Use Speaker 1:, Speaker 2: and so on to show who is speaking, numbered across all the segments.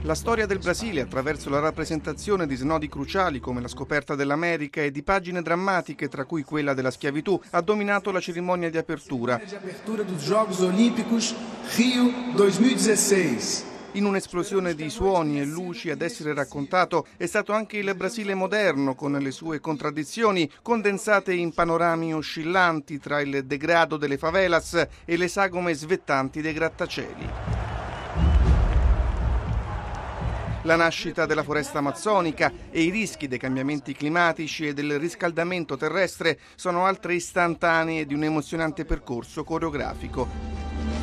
Speaker 1: La storia del Brasile, attraverso la rappresentazione di snodi cruciali come la scoperta dell'America e di pagine drammatiche, tra cui quella della schiavitù, ha dominato la cerimonia di apertura.
Speaker 2: Dos Giochi Olimpici Rio 2016.
Speaker 1: In un'esplosione di suoni e luci ad essere raccontato è stato anche il Brasile moderno, con le sue contraddizioni condensate in panorami oscillanti tra il degrado delle favelas e le sagome svettanti dei grattacieli. La nascita della foresta amazzonica e i rischi dei cambiamenti climatici e del riscaldamento terrestre sono altre istantanee di un emozionante percorso coreografico.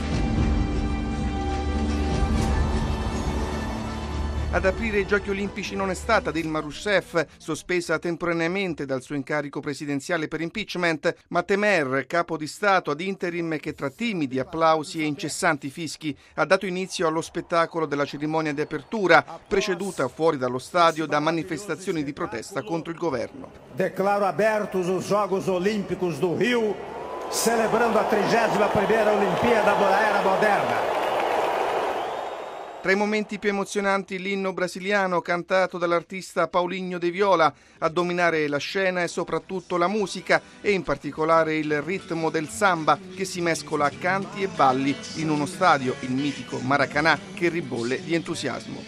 Speaker 1: Ad aprire i Giochi Olimpici non è stata Dilma Rousseff, sospesa temporaneamente dal suo incarico presidenziale per impeachment, ma Temer, capo di Stato ad interim, che tra timidi applausi e incessanti fischi ha dato inizio allo spettacolo della cerimonia di apertura, preceduta fuori dallo stadio da manifestazioni di protesta contro il governo.
Speaker 3: Declaro abertos os Jogos Olímpicos do Rio, celebrando a 31ª Olimpiada da era moderna.
Speaker 1: Tra i momenti più emozionanti l'inno brasiliano cantato dall'artista Paulinho de Viola, a dominare la scena e soprattutto la musica e in particolare il ritmo del samba che si mescola a canti e balli in uno stadio, il mitico Maracanã, che ribolle di entusiasmo.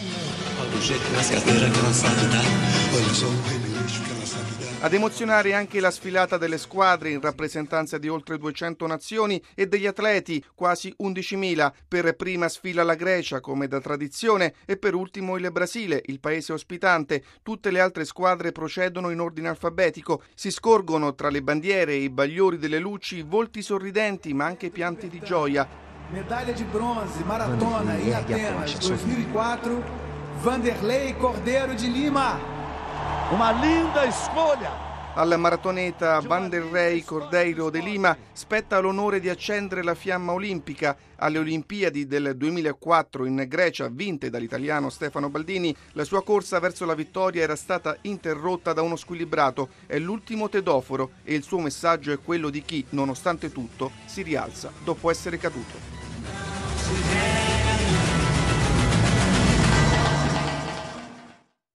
Speaker 1: Ad emozionare anche la sfilata delle squadre in rappresentanza di oltre 200 nazioni e degli atleti, quasi 11.000. Per prima sfila la Grecia, come da tradizione, e per ultimo il Brasile, il paese ospitante. Tutte le altre squadre procedono in ordine alfabetico. Si scorgono tra le bandiere e i bagliori delle luci volti sorridenti, ma anche pianti di gioia.
Speaker 2: Medaglia di bronze, maratona in Atenas 2004, Vanderlei Cordeiro de Lima.
Speaker 3: Uma linda escolha!
Speaker 1: Al maratoneta Vanderlei Cordeiro de Lima spetta l'onore di accendere la fiamma olimpica. Alle Olimpiadi del 2004 in Grecia, vinte dall'italiano Stefano Baldini, la sua corsa verso la vittoria era stata interrotta da uno squilibrato. È l'ultimo tedoforo e il suo messaggio è quello di chi, nonostante tutto, si rialza dopo essere caduto.